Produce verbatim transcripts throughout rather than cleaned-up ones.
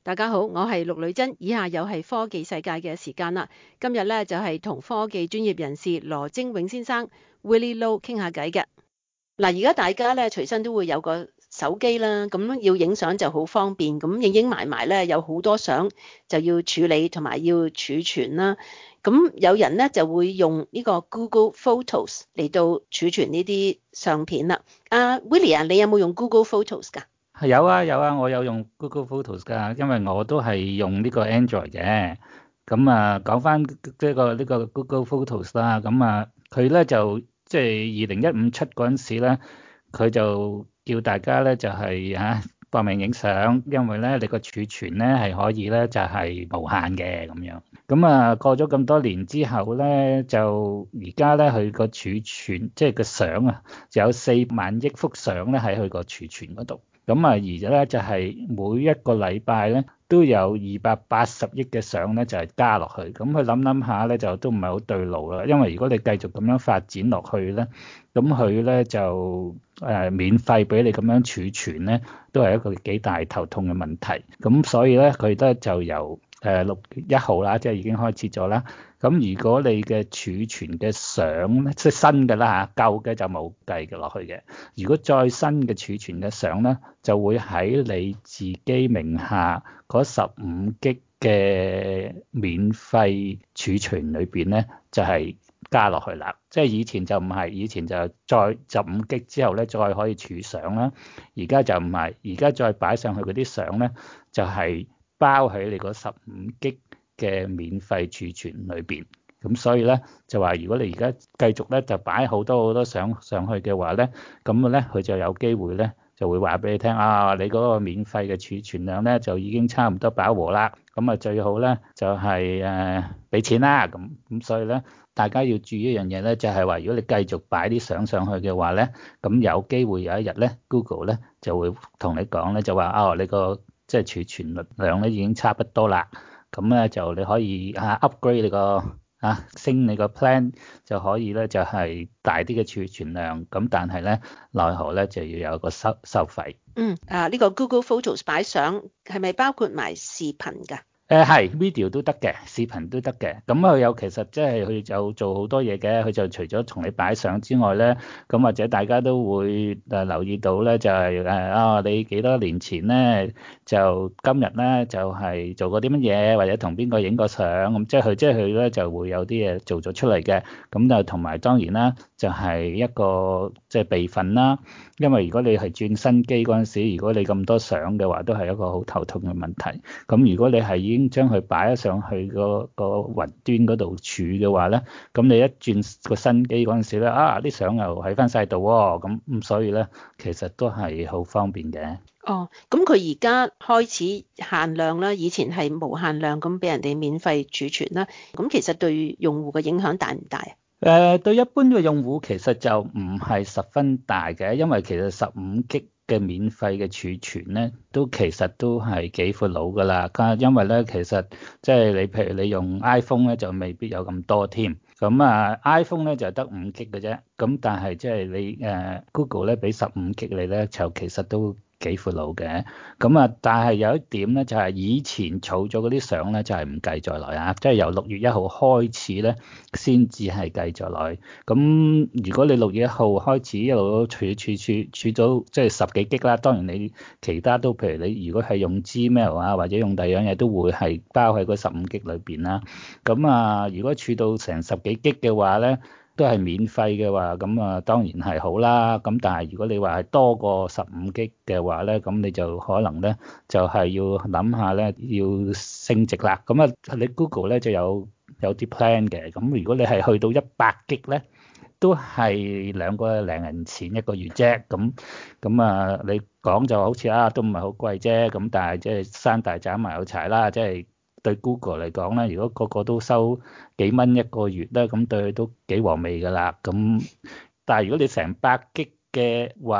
大家好，我係陸女珍，以下又係科技世界嘅時間啦。今日咧就係同科技專業人士羅精永先生 Willie Lo 傾下偈嘅。嗱，而家大家咧隨身都會有個手機啦，咁要影相就好方便，咁影影埋埋咧有好多相就要處理同埋要儲存啦。咁有人咧就會用呢個 Google Photos 嚟到儲存呢啲相片啦。阿 Willie 啊，你有冇用 Google Photos 噶？ 係有啊有啊，我有用 Google Photos 㗎，因為我都係用呢個 Android 嘅。咁啊，講翻即係個呢個 Google Photos 啦。咁啊，佢咧就即係二零一五出嗰陣時咧，佢就叫大家咧就係嚇搏命影相，因為咧你個儲存咧係可以咧就係無限嘅咁樣。咁啊，過咗咁多年之後咧，就而家咧佢個儲存即係個相啊，就有四萬億幅相咧喺佢個儲存嗰度。咁啊，而咧就係每一個禮拜咧都有二百八十億嘅相咧就係加落去。咁佢諗諗下咧就都唔係好對路啦，因為如果你繼續咁樣發展落去咧，咁佢咧就誒免費俾你咁樣儲存咧，都係一個幾大頭痛嘅問題。咁所以咧佢咧就由誒六月一號啦，即係已經開始咗啦。咁如果你嘅儲存嘅相咧，即係新嘅啦嚇，舊嘅就冇計嘅落去嘅。如果再新嘅儲存嘅相咧，就會喺你自己名下嗰十五 G 嘅免費儲存裏邊咧，就係加落去啦。即係以前就唔係，以前就再十五 G 之後咧，再可以儲相啦。而家就唔係，而家再擺上去嗰啲相咧，就係包喺你嗰十五 G 嘅免費儲存裏邊。咁所以咧就話，如果你而家繼續咧就擺好多好多相上去嘅話咧，咁咧佢就有機會咧就會話俾你聽啊，你嗰個免費嘅儲存量咧就已經差唔多飽和啦。咁啊最好咧就係誒俾錢啦。咁咁所以咧大家要注意一樣嘢咧，就係話如果你繼續擺啲相上去嘅話咧，咁有機會有一日咧 Google 咧就會同你講咧，就話啊你個即係儲存量咧已經差不多啦。咁咧就你可以啊 upgrade 你個啊升你個 plan 就可以咧就係大啲嘅儲存量。咁但係咧奈何咧就要有個收收費。 嗯，啊呢個 Google Photos 擺相係咪包括埋視頻㗎？ 誒係 video 都得嘅，視頻都得嘅。咁佢有其實即係佢就做好多嘢嘅。佢就除咗同你擺相之外咧，咁或者大家都會誒留意到咧，就係誒啊你幾多年前咧就今日咧就係做過啲乜嘢，或者同邊個影過相咁，即係佢即係佢咧就會有啲嘢做咗出嚟嘅。咁就同埋當然啦，就係一個即係備份啦。因為如果你係轉新機嗰陣時，如果你咁多相嘅話，都係一個好頭痛嘅問題。咁如果你係已經將佢擺咗上去個個雲端嗰度儲嘅話咧，咁你一轉個新機嗰陣時咧，啊啲相又喺翻晒度喎，咁咁所以咧其實都係好方便嘅。 哦，咁佢而家開始限量啦，以前係無限量咁俾人哋免費儲存啦。咁其實對用戶嘅影響大唔大啊？ 誒對一般嘅用戶其實就唔係十分大嘅，因為其實十五 G 嘅免費嘅儲存咧，都其實都係幾闊佬㗎啦。因為咧其實即係你譬如你用 iPhone 咧就未必有咁多添。咁啊 iPhone 咧就得五 G 嘅啫。咁但係即係你誒 Google 咧俾十五 G 你咧，就其實都幾闊佬嘅。咁啊，但係有一點咧，就係以前儲咗嗰啲相咧，就係唔計在內啊。即係由六月一號開始咧，先至係計在內。咁如果你六月一號開始一路都儲儲儲儲到即係十幾 G 啦，當然你其他都譬如你如果係用 Gmail 啊，或者用第二樣嘢都會係包喺嗰十五 G 裏邊啦。咁啊，如果儲到成十幾 G 嘅話咧，都係免費嘅話，咁啊當然係好啦。咁但係如果你話係多過十五 G 嘅話咧，咁你就可能咧就係要諗下咧要升值啦。咁啊，你 Google 咧就有有啲 plan 嘅。咁如果你係去到一百 G 咧，都係兩個零銀錢一個月啫。咁咁啊，你講就好似啊都唔係好貴啫。咁但係即係山大斬埋有柴啦，即係。對 Google 嚟講咧，如果個個都收幾蚊一個月咧，咁對佢都幾和味㗎啦。咁但係如果你成百 G 嘅話，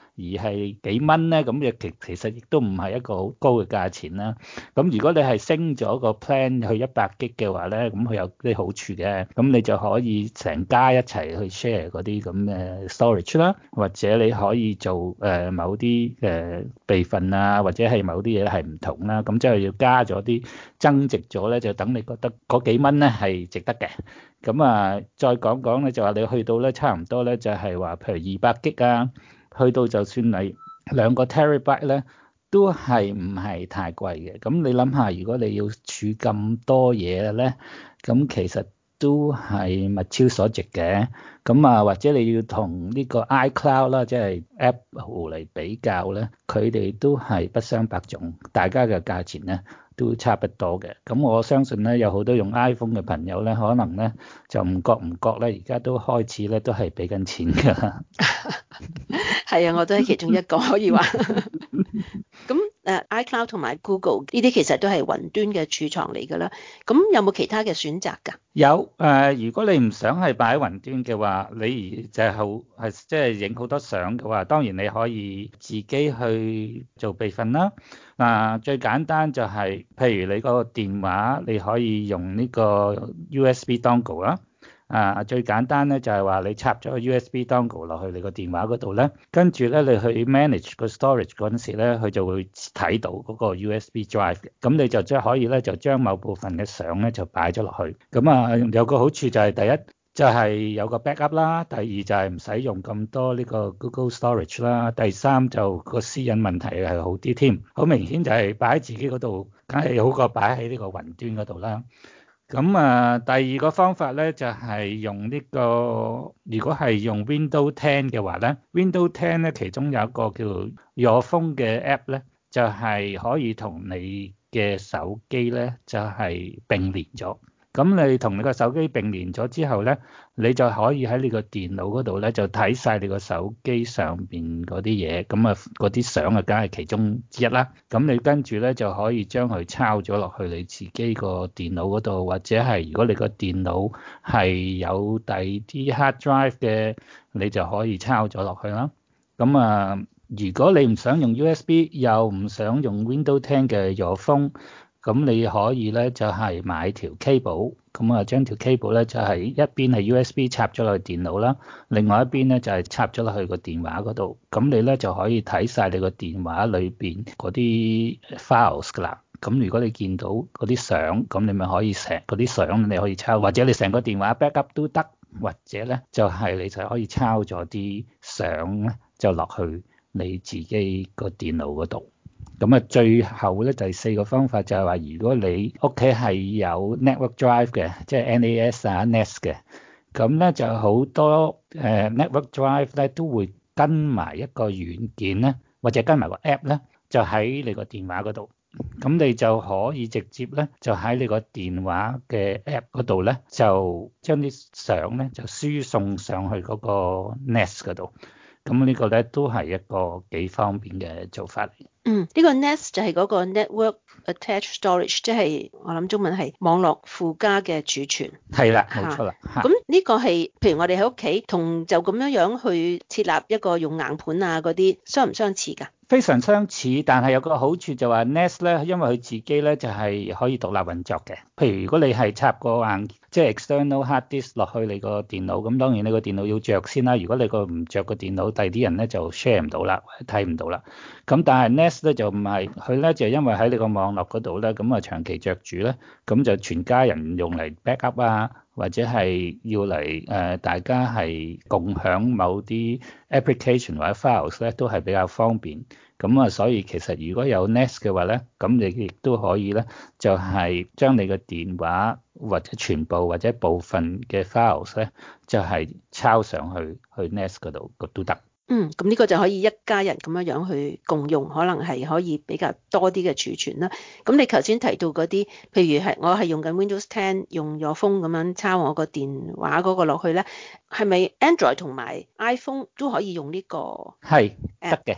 而係幾蚊咧，咁亦其其實亦都唔係一個好高嘅價錢啦。咁如果你係升咗個 plan 去一百 G 嘅話咧，咁佢有啲好處嘅，咁你就可以成家一齊去 share 嗰啲咁嘅 storage 啦，或者你可以做誒、呃、某啲誒、呃、備份啊，或者係某啲嘢係唔同啦，咁即係要加咗啲增值咗咧，就等你覺得嗰幾蚊咧係值得嘅。咁啊，再講講咧，就話你去到咧差唔多咧，就係話譬如二百 G 啊，去到就算你兩個 terabyte 咧，都係唔係太貴嘅。咁你諗下，如果你要儲咁多嘢咧，咁其實都係物超所值嘅。咁啊，或者你要同呢個 iCloud 啦，即係 Apple 嚟比較咧，佢哋都係不相伯仲，大家嘅價錢咧都差不多嘅。咁我相信咧，有好多用 iPhone 嘅朋友咧，可能咧就唔覺唔覺咧，而家都開始咧都係俾緊錢㗎。 係啊，我都係其中一個可以話。咁誒 iCloud 同埋 Google 呢啲其實都係雲端嘅儲藏嚟㗎啦。咁有冇其他嘅選擇㗎？ 有誒、呃，如果你唔想係擺喺雲端嘅話，你就係好係即係影好多相嘅話，當然你可以自己去做備份啦。嗱、呃，最簡單就係、是，譬如你個電話，你可以用呢個 U S B dongle 啦。啊，最簡單咧就係話你插咗個 U S B dongle 落去你個電話嗰度咧，跟住咧你去 manage 個 storage 嗰陣時咧，佢就會睇到嗰個 U S B drive 嘅，咁你就即係可以咧就將某部分嘅相咧就擺咗落去。咁啊有個好處就係第一就係有個 backup 啦，第二就係唔使用咁多呢個 Google storage 啦，第三就個私隱問題係好啲添。好明顯就係擺喺自己嗰度，梗係好過擺喺呢個雲端嗰度啦。咁啊，第二個方法咧就係用呢個，如果係用 Windows ten 嘅話咧，Windows ten 咧其中有一個叫 Your Phone 嘅 app 咧，就係可以同你嘅手機咧就係並聯咗。咁你同你個手機並聯咗之後咧，你就可以喺你個電腦嗰度咧就睇晒你個手機上邊嗰啲嘢，咁啊嗰啲相啊梗係其中之一啦。咁你跟住咧就可以將佢抄咗落去你自己個電腦嗰度，或者係如果你個電腦係有第二啲 hard drive 嘅，你就可以抄咗落去啦。咁啊，如果你唔想用 U S B 又唔想用 Windows ten 嘅 Your Phone，咁你可以咧就係買條 cable，咁啊將條 cable 咧就係一邊係 U S B 插咗落去電腦啦，另外一邊咧就係插咗落去個電話嗰度，咁你咧就可以睇晒你個電話裏邊嗰啲 files 噶啦。咁如果你見到嗰啲相，咁你咪可以成嗰啲相你可以抄，或者你成個電話 backup 都得，或者咧就係你就可以抄咗啲相咧就落去你自己個電腦嗰度。咁啊，最後咧第四個方法就係話，如果你屋企係有 network drive 嘅，即係 N A S 啊 N A S 嘅，咁咧就好多誒 network drive 咧都會跟埋一個軟件咧，或者跟埋個 app 咧，就喺你個電話嗰度。咁你就可以直接咧，就喺你個電話嘅 app 嗰度咧，就將啲相咧就輸送上去嗰個 N A S 嗰度。咁呢個咧都係一個幾方便嘅做法嚟。 嗯，呢個 N A S 就係嗰個 Network Attached Storage，即係我諗中文係網絡附加嘅儲存。 係啦，冇錯啦。 咁呢個係譬如我哋喺屋企同就咁樣樣去設立一個用硬盤啊嗰啲，相唔相似㗎？ 非常相似，但係有個好處就話 N A S 咧，因為佢自己咧就係可以獨立運作嘅。譬如如果你係插個硬即係 external hard disk 落去你個電腦，咁當然你個電腦要着先啦。如果你個唔着個電腦，第二啲人咧就 share 唔到啦，睇唔到啦。咁但係 N A S 咧就唔係，佢咧就因為喺你個網絡嗰度咧，咁啊長期着住咧，咁就全家人用嚟 backup 啊，或者係要嚟誒大家係共享某啲 application 或者 files 咧，都係比較方便。咁啊，所以其實如果有 N A S 嘅話咧，咁你亦都可以咧，就係將你嘅電話或者全部或者部分嘅 files 咧，就係抄上去去 N A S 嗰度都得。 嗯，咁呢個就可以一家人咁樣樣去共用，可能係可以比較多啲嘅儲存啦。咁你頭先提到嗰啲，譬如係我係用緊 Windows ten，用 Your Phone咁樣抄我個電話嗰個落去咧，係咪 Android 同埋 iPhone 都可以用呢個？ 係得嘅。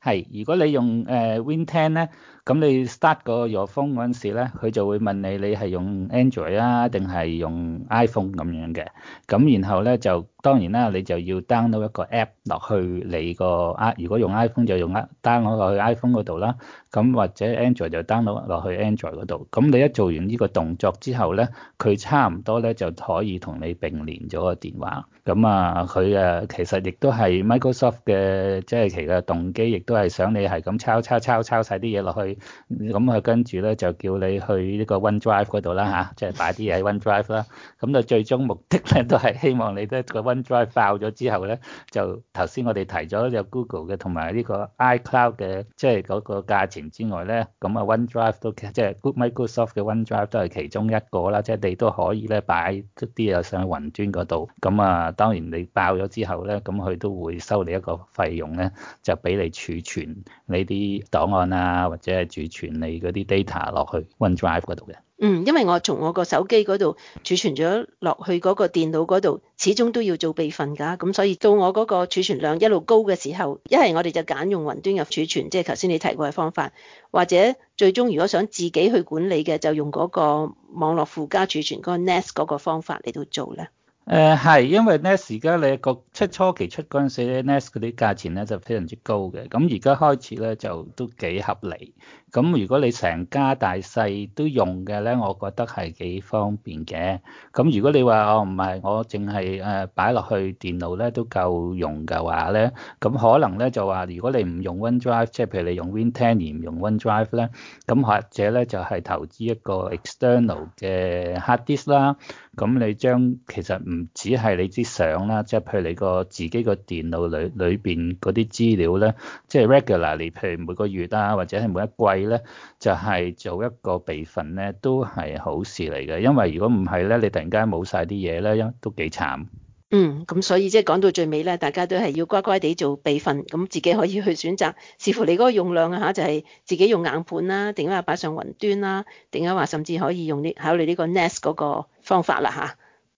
係，如果你用誒、呃、Win ten 咧，咁你 start 個 Your Phone 嗰陣時咧，佢就會問你你係用 Android 啊定係用 iPhone 咁樣嘅。咁然後咧就當然啦，你就要 download 一個 app 落去你個 i，如果用 iPhone 就用 download 落去 iPhone 嗰度啦。咁或者 Android 就 download 落去 Android 嗰度。咁你一做完呢個動作之後咧，佢差唔多咧就可以同你並連咗個電話。咁啊，佢啊其實亦都係 Microsoft 嘅，即係其嘅動機，亦都係想你係咁抄抄抄抄晒啲嘢落去，咁佢跟住咧就叫你去呢個 OneDrive 嗰度啦嚇，即係擺啲嘢喺 OneDrive 啦。咁就最終目的咧都係希望你咧個 OneDrive 爆咗之後咧，就頭先我哋提咗有 Google 嘅同埋呢個 iCloud 嘅，即係嗰個價錢之外咧，咁啊 OneDrive 都即係 Microsoft 嘅 OneDrive 都係其中一個啦，即係你都可以咧擺啲嘢上去雲端嗰度，咁啊。當然你爆咗之後咧，咁佢都會收你一個費用咧，就俾你儲存你啲檔案啊，或者係儲存你嗰啲 data 落去 OneDrive 嗰度嘅。 嗯，因為我從我個手機嗰度儲存咗落去嗰個電腦嗰度，始終都要做備份㗎，咁所以到我嗰個儲存量一路高嘅時候，一係我哋就揀用雲端嘅儲存，即係頭先你提過嘅方法，或者最終如果想自己去管理嘅，就用嗰個網絡附加儲存嗰個 Nest 嗰個方法嚟到做咧。 誒係、呃，因為 Nest 而家你個出初期出嗰陣時咧，Nest 嗰啲價錢咧就非常之高嘅，咁而家開始咧就都幾合理。咁如果你成家大細都用嘅咧，我覺得係幾方便嘅。咁如果你話哦唔係，我淨係誒擺落去電腦咧都夠用嘅話咧，咁可能咧就話如果你唔用 OneDrive，即係譬如你用 Win ten 而唔用 OneDrive 咧，咁或者咧就係投資一個 external 嘅 hard disk 啦。咁你將其實唔只係你啲相啦，即係譬如你個自己個電腦裏裏邊嗰啲資料咧，即係 regularly，譬如每個月啊，或者係每一季咧，就係做一個備份咧，都係好事嚟嘅。因為如果唔係咧，你突然間冇晒啲嘢咧，因都幾慘。 嗯，咁所以即係講到最尾咧，大家都係要乖乖地做備份，咁自己可以去選擇，視乎你嗰個用量啊嚇，就係自己用硬盤啦，定係話擺上雲端啦，定係話甚至可以用呢考慮呢個 Nest 嗰個方法啦嚇。